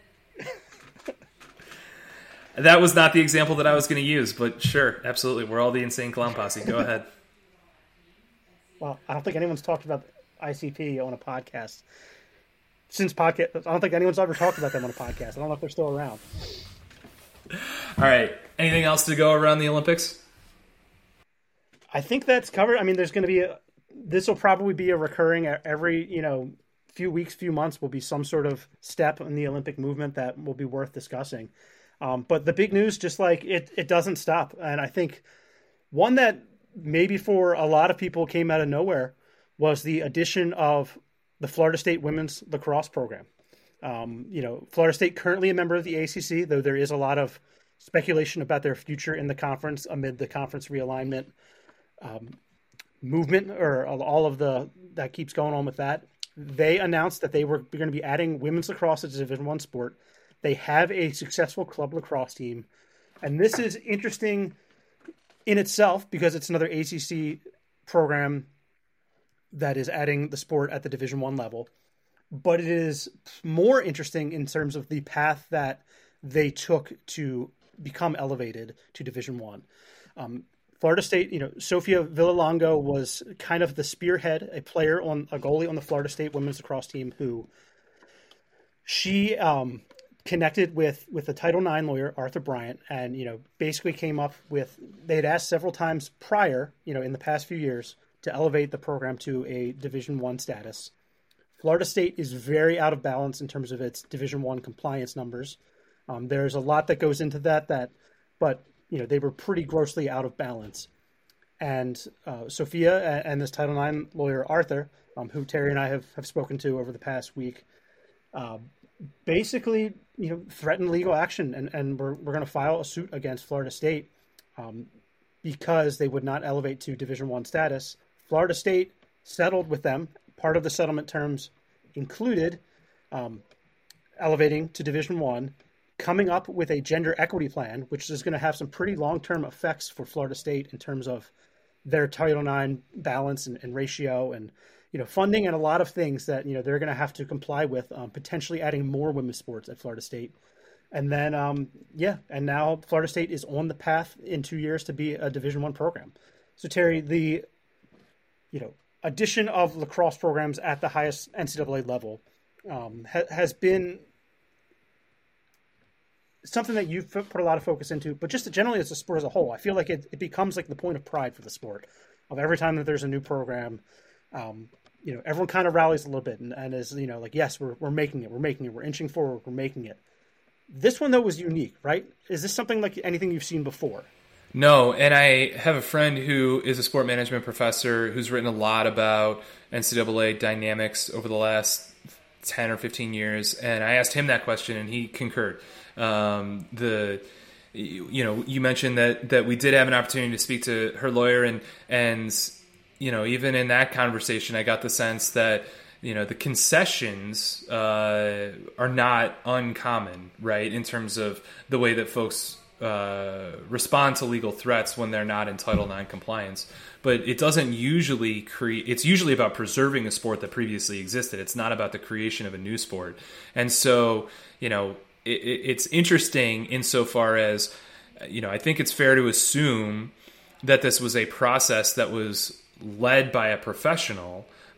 [SPEAKER 1] That was not the example that I was going to use, but sure, absolutely. We're all the insane clown posse. Go ahead.
[SPEAKER 2] Well, I don't think anyone's talked about I C P on a podcast since podcast. I don't think anyone's ever talked about them on a podcast. I don't know if they're still around.
[SPEAKER 1] All right. Anything else to go around the Olympics?
[SPEAKER 2] I think that's covered. I mean, there's going to be a, this will probably be a recurring every, you know, few weeks, few months will be some sort of step in the Olympic movement that will be worth discussing. Um, but the big news, just like it, it doesn't stop. And I think one that maybe for a lot of people came out of nowhere was the addition of the Florida State women's lacrosse program. Um, you know, Florida State currently a member of the A C C, though there is a lot of speculation about their future in the conference amid the conference realignment um, movement or all of the that keeps going on with that. They announced that they were going to be adding women's lacrosse as a Division One sport. They have a successful club lacrosse team, and this is interesting in itself because it's another A C C program that is adding the sport at the Division One level. But it is more interesting in terms of the path that they took to become elevated to Division One. Um, Florida State, you know, Sofia Villalongo was kind of the spearhead, a player on a goalie on the Florida State women's lacrosse team who she um, connected with with the Title nine lawyer, Arthur Bryant, and, you know, basically came up with, they had asked several times prior, you know, in the past few years to elevate the program to a Division One status. Florida State is very out of balance in terms of its Division One compliance numbers. Um, there's a lot that goes into that, that, but you know, they were pretty grossly out of balance. And uh, Sophia and this Title nine lawyer, Arthur, um, who Terry and I have, have spoken to over the past week, uh, basically, you know, threatened legal action. And, and we're, we're going to file a suit against Florida State um, because they would not elevate to Division One status. Florida State settled with them. Part of the settlement terms included um, elevating to Division One, coming up with a gender equity plan, which is going to have some pretty long-term effects for Florida State in terms of their Title nine balance and, and ratio and, you know, funding and a lot of things that, you know, they're going to have to comply with, um, potentially adding more women's sports at Florida State. And then, um, yeah, and now Florida State is on the path in two years to be a Division One program. So, Terry, the, you know, addition of lacrosse programs at the highest N C double A level um, ha- has been something that you've put a lot of focus into, but just generally as a sport as a whole, I feel like it, it becomes like the point of pride for the sport of every time that there's a new program, um, you know, everyone kind of rallies a little bit and, and is, you know, like, yes, we're, we're making it, we're making it, we're inching forward, we're making it. This one though was unique, right? Is this something like anything you've seen before?
[SPEAKER 1] No, and I have a friend who is a sport management professor who's written a lot about N C double A dynamics over the last ten or fifteen years, and I asked him that question, and he concurred. Um, the you know, you mentioned that that we did have an opportunity to speak to her lawyer, and and you know, even in that conversation, I got the sense that, you know, the concessions uh, are not uncommon, right, in terms of the way that folks uh, respond to legal threats when they're not in Title nine compliance. But it doesn't usually create, it's usually about preserving a sport that previously existed. It's not about the creation of a new sport. And so, you know, it, it's interesting insofar as, you know, I think it's fair to assume that this was a process that was led by a professional,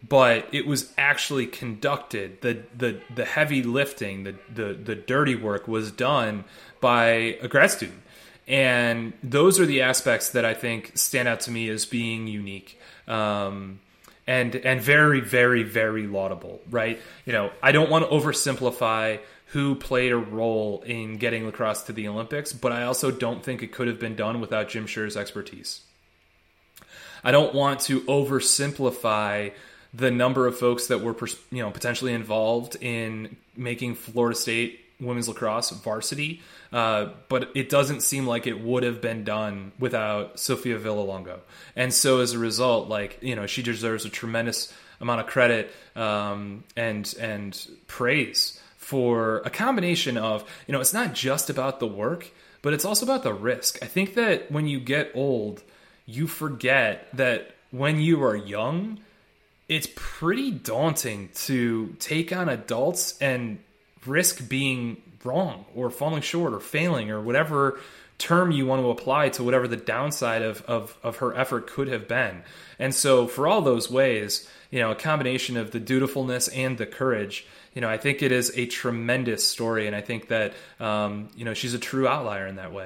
[SPEAKER 1] but it was actually conducted. The the the heavy lifting, the the the dirty work was done by a grad student. And those are the aspects that I think stand out to me as being unique. Um, and and very, very, very laudable, right? You know, I don't want to oversimplify who played a role in getting lacrosse to the Olympics, but I also don't think it could have been done without Jim Scherr's expertise. I don't want to oversimplify the number of folks that were, you know, potentially involved in making Florida State women's lacrosse varsity, uh, but it doesn't seem like it would have been done without Sofia Villalongo. And so as a result, like, you know, she deserves a tremendous amount of credit um, and and praise for a combination of, you know, it's not just about the work, but it's also about the risk. I think that when you get old, you forget that when you are young, it's pretty daunting to take on adults and risk being wrong or falling short or failing or whatever term you want to apply to whatever the downside of, of, of her effort could have been. And so for all those ways, you know, a combination of the dutifulness and the courage, you know, I think it is a tremendous story. And I think that, um, you know, she's a true outlier in that way.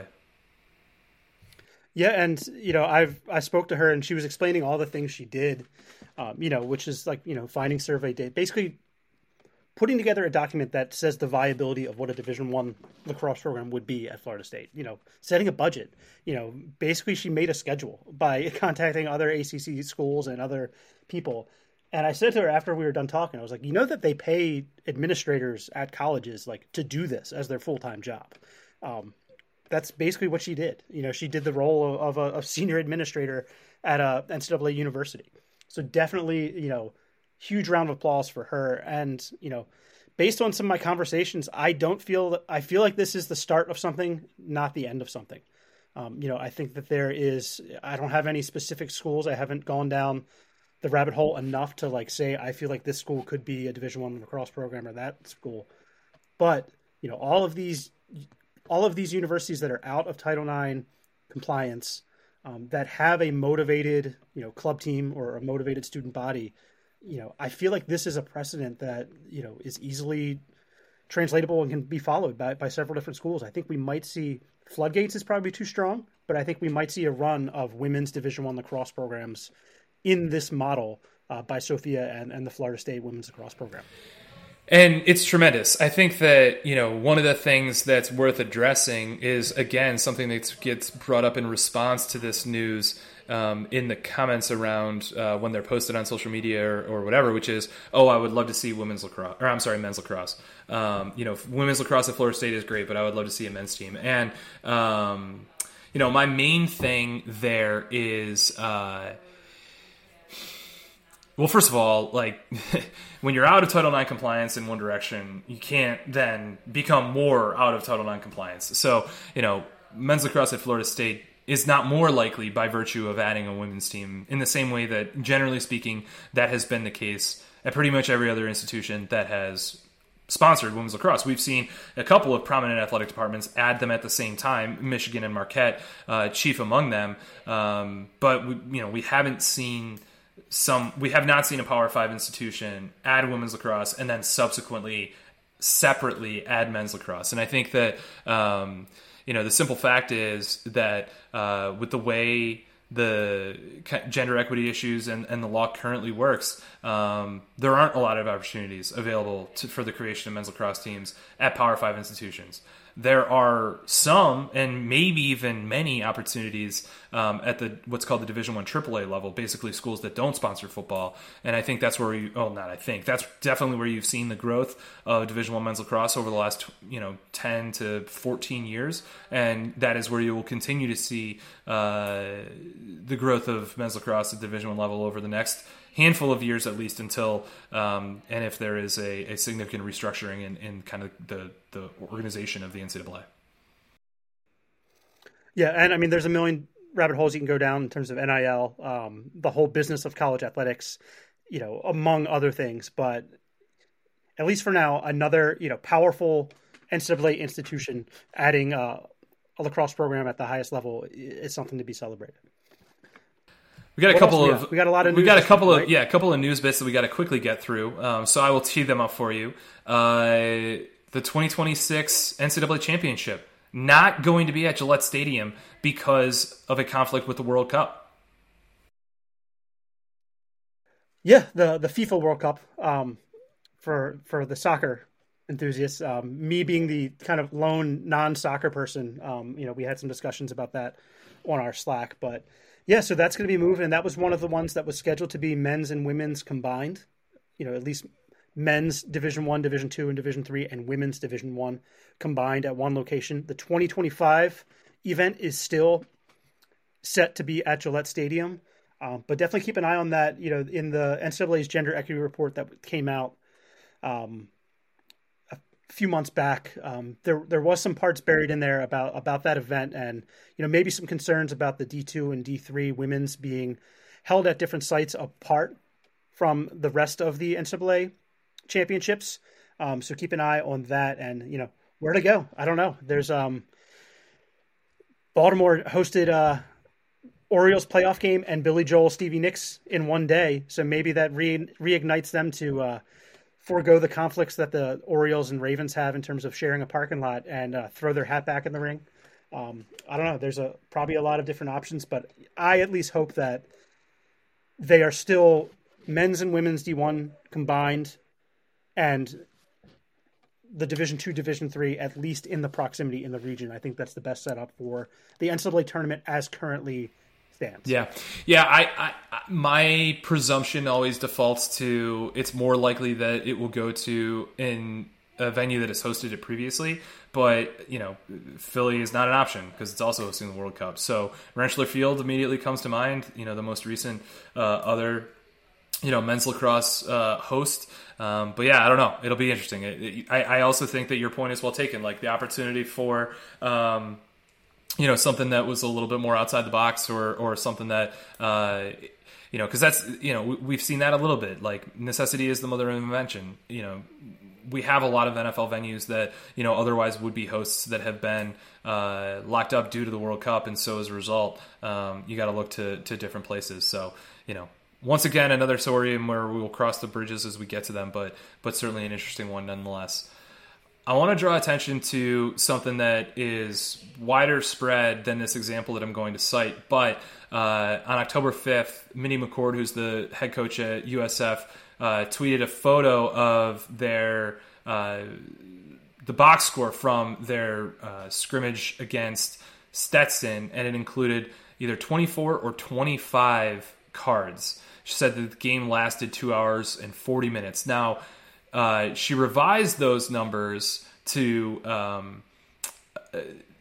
[SPEAKER 2] Yeah. And, you know, I've, I spoke to her and she was explaining all the things she did, um, you know, which is like, you know, finding survey data, basically putting together a document that says the viability of what a Division One lacrosse program would be at Florida State. You know, setting a budget. You know, basically she made a schedule by contacting other A C C schools and other people. And I said to her after we were done talking, I was like, you know that they pay administrators at colleges like to do this as their full time job. Um, that's basically what she did. You know, she did the role of, of a of senior administrator at a N C double A university. So definitely, you know, huge round of applause for her. And, you know, based on some of my conversations, I don't feel that I feel like this is the start of something, not the end of something. Um, you know, I think that there is, I don't have any specific schools. I haven't gone down the rabbit hole enough to like say, I feel like this school could be a Division One lacrosse program or that school. But, you know, all of these, all of these universities that are out of Title nine compliance, um, that have a motivated, you know, club team or a motivated student body, you know, I feel like this is a precedent that, you know, is easily translatable and can be followed by, by several different schools. I think we might see floodgates is probably too strong, but I think we might see a run of women's Division One lacrosse programs in this model uh, by Sofia and, and the Florida State women's lacrosse program.
[SPEAKER 1] And it's tremendous. I think that, you know, one of the things that's worth addressing is, again, something that gets brought up in response to this news um, in the comments around uh, when they're posted on social media or, or whatever, which is, oh, I would love to see women's lacrosse, or I'm sorry, men's lacrosse. Um, you know, women's lacrosse at Florida State is great, but I would love to see a men's team. And, um, you know, my main thing there is, uh, well, first of all, like when you're out of Title nine compliance in one direction, you can't then become more out of Title nine compliance. So, you know, men's lacrosse at Florida State is not more likely by virtue of adding a women's team in the same way that, generally speaking, that has been the case at pretty much every other institution that has sponsored women's lacrosse. We've seen a couple of prominent athletic departments add them at the same time, Michigan and Marquette, uh, chief among them. Um, but, we, you know, we haven't seen... Some we have not seen a Power Five institution add women's lacrosse and then subsequently separately add men's lacrosse. And I think that um, you know the simple fact is that uh, with the way the gender equity issues and, and the law currently works, um, there aren't a lot of opportunities available to, for the creation of men's lacrosse teams at Power Five institutions. There are some, and maybe even many opportunities um, at the what's called the Division One triple A level, basically schools that don't sponsor football. And I think that's where you, oh, not I think, that's definitely where you've seen the growth of Division One men's lacrosse over the last, you know, ten to fourteen years. And that is where you will continue to see uh, the growth of men's lacrosse at Division One level over the next handful of years at least, until um, and if there is a, a significant restructuring in, in kind of the, the organization of the N C double A.
[SPEAKER 2] Yeah, and I mean, there's a million rabbit holes you can go down in terms of N I L, um, the whole business of college athletics, you know, among other things. But at least for now, another, you know, powerful N C double A institution adding uh, a lacrosse program at the highest level is something to be celebrated.
[SPEAKER 1] We got a
[SPEAKER 2] What
[SPEAKER 1] couple
[SPEAKER 2] else we
[SPEAKER 1] of
[SPEAKER 2] got? We got a lot of
[SPEAKER 1] we
[SPEAKER 2] news
[SPEAKER 1] got a
[SPEAKER 2] this
[SPEAKER 1] couple
[SPEAKER 2] week,
[SPEAKER 1] of
[SPEAKER 2] right?
[SPEAKER 1] yeah a couple of news bits that we got to quickly get through. Um, so I will tee them up for you. Uh, the twenty twenty-six N C double A Championship not going to be at Gillette Stadium because of a conflict with the World Cup.
[SPEAKER 2] Yeah, the the FIFA World Cup um, for for the soccer enthusiasts. Um, me being the kind of lone non-soccer person, um, you know, we had some discussions about that on our Slack. But yeah, so that's going to be moved, and that was one of the ones that was scheduled to be men's and women's combined. You know, at least men's Division One, Division Two, and Division Three, and women's Division One combined at one location. The twenty twenty-five event is still set to be at Gillette Stadium. Um, but definitely keep an eye on that. You know, in the N C double A's gender equity report that came out um, a few months back, um, there there was some parts buried in there about about that event, and you know maybe some concerns about the D two and D three women's being held at different sites apart from the rest of the N C double A championships. Um, so keep an eye on that, and you know where to go. I don't know. There's um, Baltimore hosted. Uh, Orioles playoff game and Billy Joel, Stevie Nicks in one day. So maybe that re- reignites them to uh, forego the conflicts that the Orioles and Ravens have in terms of sharing a parking lot and uh, throw their hat back in the ring. Um, I don't know. There's a probably a lot of different options, but I at least hope that they are still men's and women's D one combined and the Division Two, Division Three, at least in the proximity in the region. I think that's the best setup for the N C double A tournament as currently stands.
[SPEAKER 1] Yeah, yeah. I, I, my presumption always defaults to it's more likely that it will go to in a venue that has hosted it previously. But you know, Philly is not an option because it's also hosting the World Cup. So Rentschler Field immediately comes to mind. You know, the most recent uh, other you know men's lacrosse uh, host. Um, but yeah, I don't know. It'll be interesting. It, it, I, I also think that your point is well taken. Like the opportunity for. Um, you know, something that was a little bit more outside the box or, or something that, uh, you know, cause that's, you know, we've seen that a little bit, like necessity is the mother of invention. You know, we have a lot of N F L venues that, you know, otherwise would be hosts that have been, uh, locked up due to the World Cup. And so as a result, um, you got to look to, to different places. So, you know, once again, another story where we will cross the bridges as we get to them, but, but certainly an interesting one nonetheless. I want to draw attention to something that is wider spread than this example that I'm going to cite. But uh, on October fifth, Minnie McCord, who's the head coach at U S F, uh, tweeted a photo of their uh, the box score from their uh, scrimmage against Stetson, and it included either twenty-four or twenty-five cards. She said that the game lasted two hours and forty minutes. Now, Uh, she revised those numbers to um, uh,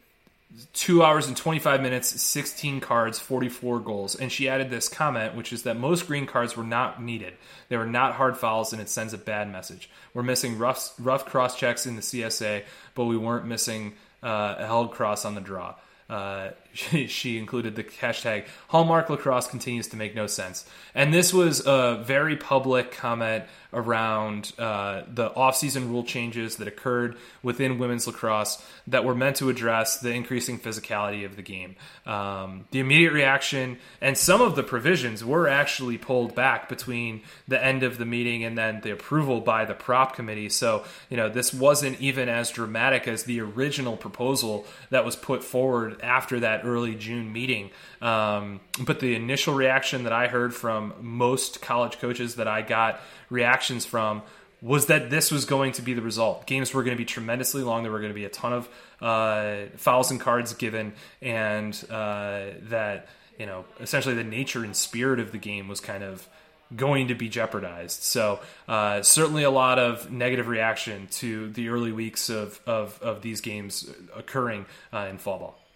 [SPEAKER 1] two hours and twenty-five minutes, sixteen cards, forty-four goals. And she added this comment, which is that most green cards were not needed. They were not hard fouls, and it sends a bad message. We're missing rough, rough cross checks in the C S A, but we weren't missing uh, a held cross on the draw. Uh, she, she included the hashtag Hallmark Lacrosse continues to make no sense. And this was a very public comment around uh, the off-season rule changes that occurred within women's lacrosse that were meant to address the increasing physicality of the game. Um, the immediate reaction and some of the provisions were actually pulled back between the end of the meeting and then the approval by the prop committee. So, you know, this wasn't even as dramatic as the original proposal that was put forward after that early June meeting. Um, but the initial reaction that I heard from most college coaches that I got reactions from was that this was going to be the result. Games were going to be tremendously long. There were going to be a ton of uh, fouls and cards given, and uh, that, you know, essentially the nature and spirit of the game was kind of going to be jeopardized. So uh, certainly a lot of negative reaction to the early weeks of, of, of these games occurring uh, in fall ball.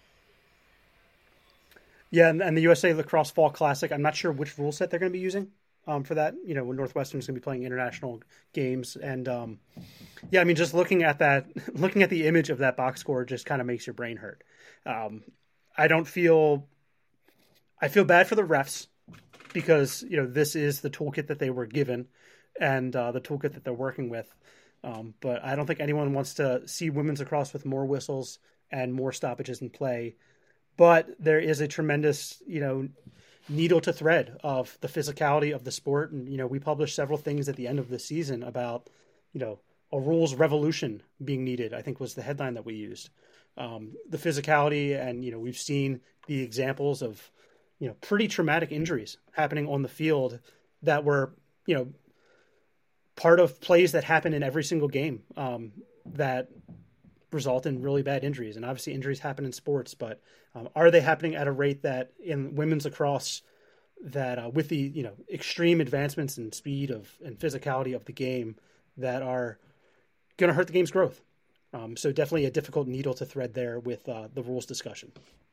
[SPEAKER 2] Yeah, and, and the U S A Lacrosse Fall Classic, I'm not sure which rule set they're going to be using um, for that. You know, when Northwestern is going to be playing international games. And um, yeah, I mean, just looking at that, looking at the image of that box score just kind of makes your brain hurt. Um, I don't feel, I feel bad for the refs because, you know, this is the toolkit that they were given and uh, the toolkit that they're working with. Um, but I don't think anyone wants to see women's lacrosse with more whistles and more stoppages in play. But there is a tremendous, you know, needle to thread of the physicality of the sport. And, you know, we published several things at the end of the season about, you know, a rules revolution being needed, I think was the headline that we used. Um, the physicality, and, you know, we've seen the examples of, you know, pretty traumatic injuries happening on the field that were, you know, part of plays that happen in every single game um, that result in really bad injuries. And obviously injuries happen in sports, but um, are they happening at a rate that in women's lacrosse that uh, with the, you know, extreme advancements in speed of and physicality of the game that are going to hurt the game's growth? Um, so definitely a difficult needle to thread there with uh, the rules discussion.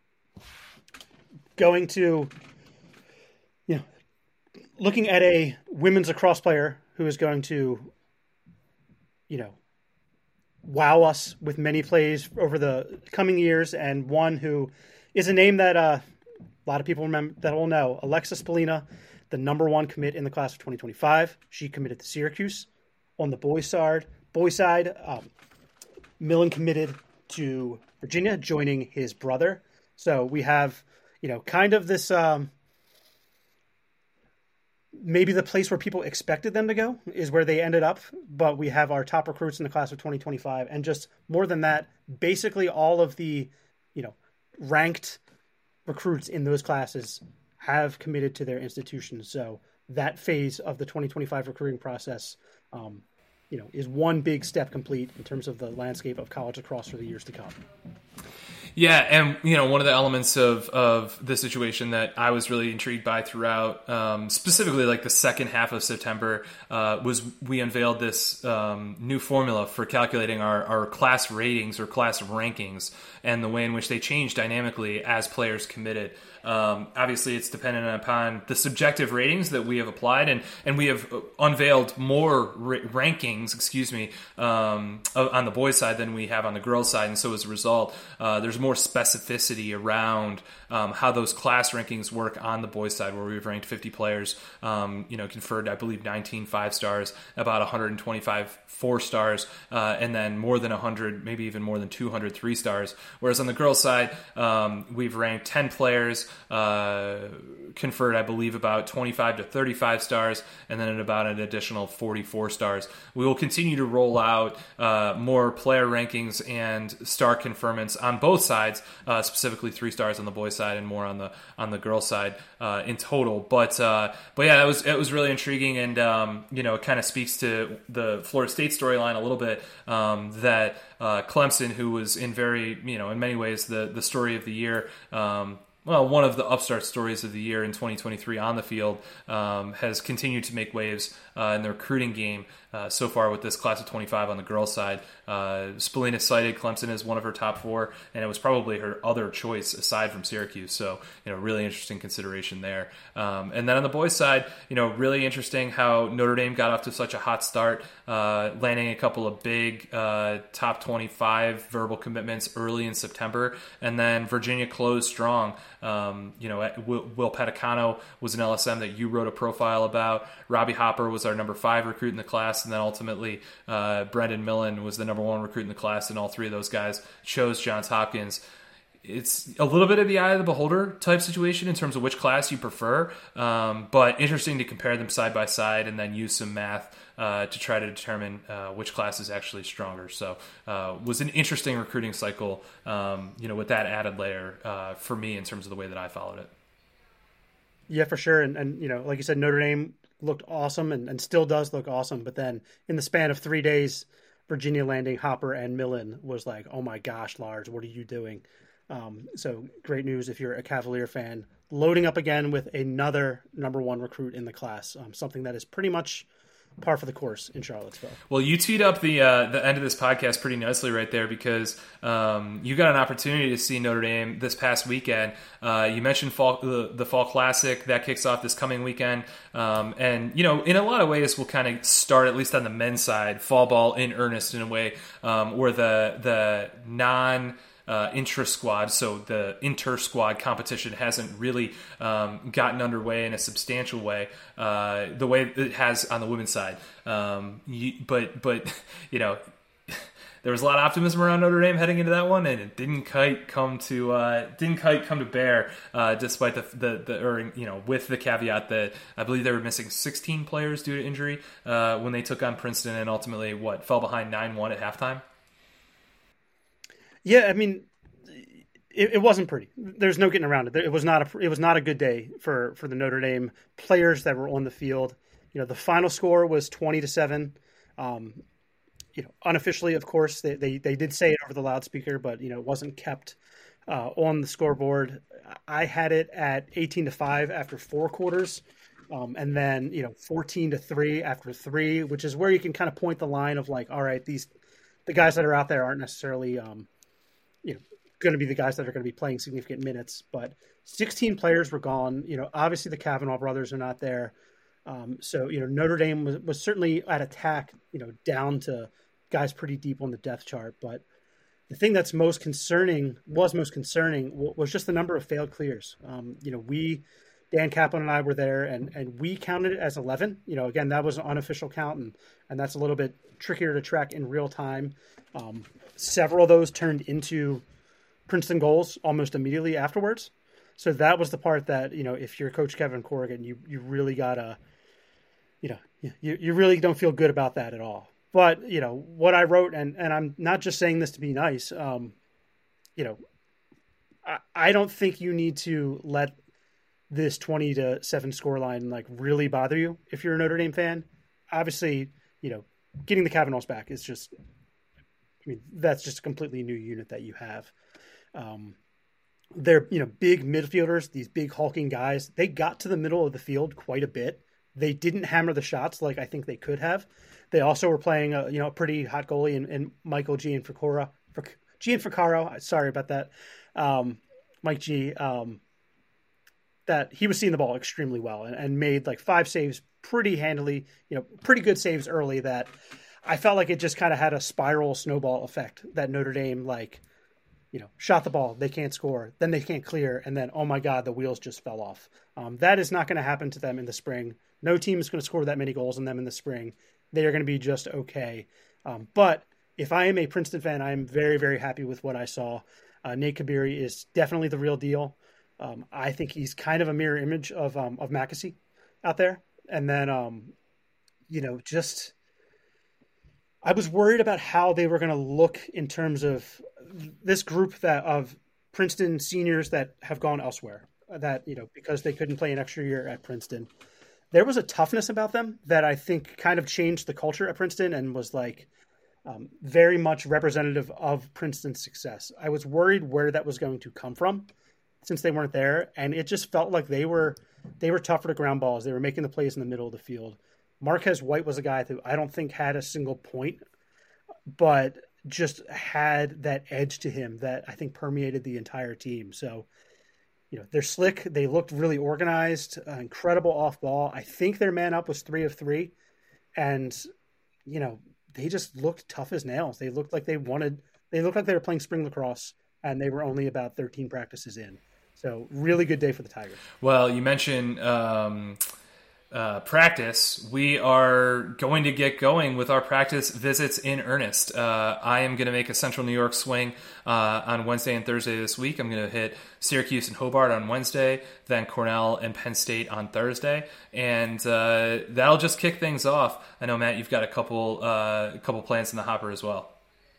[SPEAKER 2] Going to, you know, looking at a women's lacrosse player who is going to, you know, wow us with many plays over the coming years, and one who is a name that uh, a lot of people remember that will know. Alexis Polina, the number one commit in the class of twenty twenty-five. She committed to Syracuse. On the boys' side, boys' side, um, Millen committed to Virginia, joining his brother. So we have, you know, kind of this um, maybe the place where people expected them to go is where they ended up. But we have our top recruits in the class of twenty twenty-five. And just more than that, basically all of the, you know, ranked recruits in those classes have committed to their institutions. So that phase of the twenty twenty-five recruiting process, um, you know, is one big step complete in terms of the landscape of college lacrosse for the years to come.
[SPEAKER 1] Yeah, and you know, one of the elements of of the situation that I was really intrigued by throughout, um, specifically like the second half of September, uh, was we unveiled this um, new formula for calculating our, our class ratings or class rankings, and the way in which they change dynamically as players committed. Um, obviously, it's dependent upon the subjective ratings that we have applied, and, and we have unveiled more ra- rankings, excuse me, um, on the boys' side than we have on the girls' side. And so as a result, uh, there's more specificity around um, how those class rankings work on the boys' side, where we've ranked fifty players, um, you know, conferred, I believe, nineteen five stars, about one hundred twenty-five four stars, uh, and then more than one hundred, maybe even more than two hundred three stars. Whereas on the girls' side, um, we've ranked ten players, uh, conferred, I believe, about twenty-five to thirty-five stars, and then at about an additional forty-four stars. We will continue to roll out uh, more player rankings and star conferments on both sides, uh, specifically three stars on the boys' side and more on the on the girls' side uh, in total. But uh, but yeah, it was it was really intriguing, and um, you know, it kind of speaks to the Florida State storyline a little bit, um, that uh, Clemson, who was in very, you know, in many ways the the story of the year. Um, Well, one of the upstart stories of the year in twenty twenty-three on the field, um, has continued to make waves uh, in the recruiting game uh, so far with this class of twenty-five on the girls' side. Uh, Spallina cited Clemson as one of her top four, and it was probably her other choice aside from Syracuse. So, you know, really interesting consideration there. Um, and then on the boys' side, you know, really interesting how Notre Dame got off to such a hot start, uh, landing a couple of big uh, top twenty-five verbal commitments early in September, and then Virginia closed strong. Um, you know, Will, Will Petticano was an L S M that you wrote a profile about. Robbie Hopper was our number five recruit in the class, and then ultimately uh, Brendan Millen was the number one recruit in the class, and all three of those guys chose Johns Hopkins. It's a little bit of the eye of the beholder type situation in terms of which class you prefer, um, but interesting to compare them side by side and then use some math uh, to try to determine uh, which class is actually stronger. So uh, was an interesting recruiting cycle, um, you know, with that added layer uh, for me in terms of the way that I followed it.
[SPEAKER 2] Yeah, for sure. And, and you know, like you said, Notre Dame looked awesome and, and still does look awesome. But then in the span of three days, Virginia landing Hopper and Millen was like, oh my gosh, Lars, what are you doing? Um, so great news if you're a Cavalier fan, loading up again with another number one recruit in the class, um, something that is pretty much par for the course in Charlottesville.
[SPEAKER 1] Well, you teed up the uh, the end of this podcast pretty nicely right there, because um, you got an opportunity to see Notre Dame this past weekend. Uh, you mentioned fall, the, the Fall Classic that kicks off this coming weekend, um, and you know, in a lot of ways, we'll kind of start, at least on the men's side, fall ball in earnest in a way, um, where the the non Uh, intra-squad, so the inter-squad competition hasn't really um, gotten underway in a substantial way, uh, the way it has on the women's side. Um, you, but, but you know, there was a lot of optimism around Notre Dame heading into that one, and it didn't quite come to uh, didn't quite come to bear, uh, despite the the, the or, you know with the caveat that I believe they were missing sixteen players due to injury uh, when they took on Princeton, and ultimately what fell behind nine one at halftime.
[SPEAKER 2] Yeah, I mean, it, it wasn't pretty. There's no getting around it. It was not a it was not a good day for for the Notre Dame players that were on the field. You know, the final score was twenty to seven. Um, you know, unofficially, of course, they, they they did say it over the loudspeaker, but you know, it wasn't kept uh, on the scoreboard. I had it at eighteen to five after four quarters, um, and then you know, fourteen to three after three, which is where you can kind of point the line of like, all right, these the guys that are out there aren't necessarily, um, you know, going to be the guys that are going to be playing significant minutes. But sixteen players were gone. You know, obviously the Kavanaugh brothers are not there. Um, so, you know, Notre Dame was, was certainly at attack, you know, down to guys pretty deep on the depth chart. But the thing that's most concerning, was most concerning, was just the number of failed clears. Um, you know, we, Dan Kaplan and I were there, and, and we counted it as eleven. You know, again, that was an unofficial count, and, and that's a little bit trickier to track in real time. Um, several of those turned into Princeton goals almost immediately afterwards. So that was the part that, you know, if you're Coach Kevin Corrigan, you, you really got to, you know, you, you really don't feel good about that at all. But, you know, what I wrote, and, and I'm not just saying this to be nice, um, you know, I, I don't think you need to let this twenty to seven scoreline like really bother you if you're a Notre Dame fan. Obviously, you know, getting the Kavanaughs back is just, I mean, that's just a completely new unit that you have. Um, they're, you know, big midfielders, these big hulking guys. They got to the middle of the field quite a bit. They didn't hammer the shots like I think they could have. They also were playing a, you know, a pretty hot goalie in, in Michael Gianfrocaro. Gianfrocaro, sorry about that. Um, Mike G. Um, that he was seeing the ball extremely well and, and made like five saves pretty handily, you know, pretty good saves early that I felt like it just kind of had a spiral snowball effect that Notre Dame, like, you know, shot the ball, they can't score, then they can't clear, and then, oh my God, the wheels just fell off. Um, that is not going to happen to them in the spring. No team is going to score that many goals on them in the spring. They are going to be just okay. Um, but if I am a Princeton fan, I am very, very happy with what I saw. Uh, Nate Kabiri is definitely the real deal. Um, I think he's kind of a mirror image of um, of Mackesy out there. And then, um, you know, just I was worried about how they were going to look in terms of this group that of Princeton seniors that have gone elsewhere, that, you know, because they couldn't play an extra year at Princeton. There was a toughness about them that I think kind of changed the culture at Princeton and was like um, very much representative of Princeton's success. I was worried where that was going to come from since they weren't there. And it just felt like they were, they were tougher to ground balls. They were making the plays in the middle of the field. Marquez White was a guy who I don't think had a single point, but just had that edge to him that I think permeated the entire team. So, you know, they're slick. They looked really organized, uh, incredible off ball. I think their man up was three of three. And, you know, they just looked tough as nails. They looked like they wanted, they looked like they were playing spring lacrosse, and they were only about thirteen practices in. So really good day for the Tigers.
[SPEAKER 1] Well, you mentioned um, uh, practice. We are going to get going with our practice visits in earnest. Uh, I am going to make a Central New York swing uh, on Wednesday and Thursday this week. I'm going to hit Syracuse and Hobart on Wednesday, then Cornell and Penn State on Thursday, and uh, that'll just kick things off. I know, Matt, you've got a couple uh, a couple plans in the hopper as well.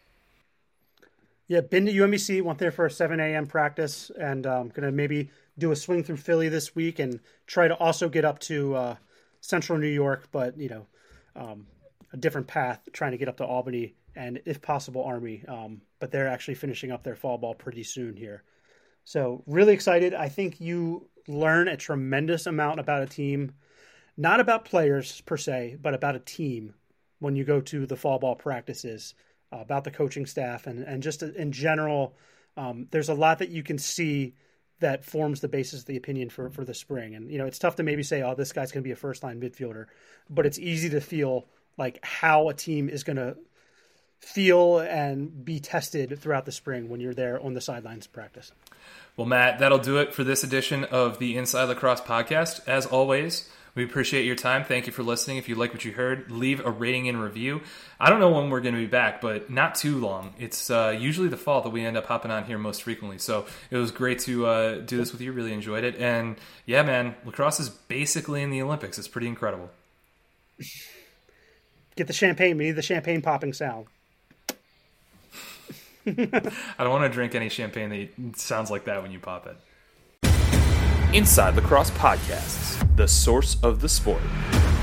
[SPEAKER 2] Yeah, been to U M B C, went there for a seven a.m. practice, and I'm um, going to maybe do a swing through Philly this week and try to also get up to uh, Central New York, but, you know, um, a different path, trying to get up to Albany and, if possible, Army. Um, but they're actually finishing up their fall ball pretty soon here. So really excited. I think you learn a tremendous amount about a team, not about players per se, but about a team when you go to the fall ball practices. Uh, about the coaching staff and, and just in general, um, there's a lot that you can see that forms the basis of the opinion for, for the spring. And, you know, it's tough to maybe say, oh, this guy's going to be a first line midfielder, but it's easy to feel like how a team is going to feel and be tested throughout the spring when you're there on the sidelines of practice.
[SPEAKER 1] Well, Matt, that'll do it for this edition of the Inside Lacrosse podcast. As always, We appreciate your time. Thank you for listening. If you like what you heard, leave a rating and review. I don't know when we're going to be back, but not too long. It's uh, usually the fall that we end up hopping on here most frequently. So it was great to uh, do this with you. Really enjoyed it. And yeah, man, lacrosse is basically in the Olympics. It's pretty incredible.
[SPEAKER 2] Get the champagne. We need the champagne popping sound.
[SPEAKER 1] I don't want to drink any champagne that sounds like that when you pop it. Inside Lacrosse Podcasts, the source of the sport.